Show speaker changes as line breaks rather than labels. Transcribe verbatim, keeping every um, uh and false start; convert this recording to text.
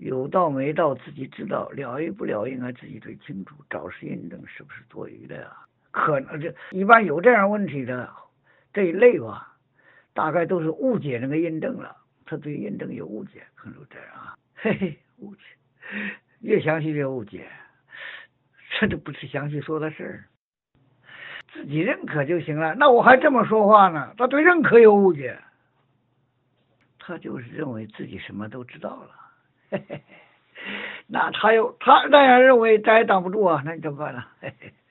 有道没道自己知道，了与不了应该自己最清楚。找是印证是不是多余的呀？可能这一般有这样问题的这一类吧，大概都是误解那个印证了，他对印证有误解，可能这样啊，嘿嘿，误解，越详细越误解，这都不是详细说的事儿。自己认可就行了，那我还这么说话呢？他对认可有误解，他就是认为自己什么都知道了。嘿嘿，那他又他那样认为，咱也挡不住啊，那你怎么办呢？嘿嘿。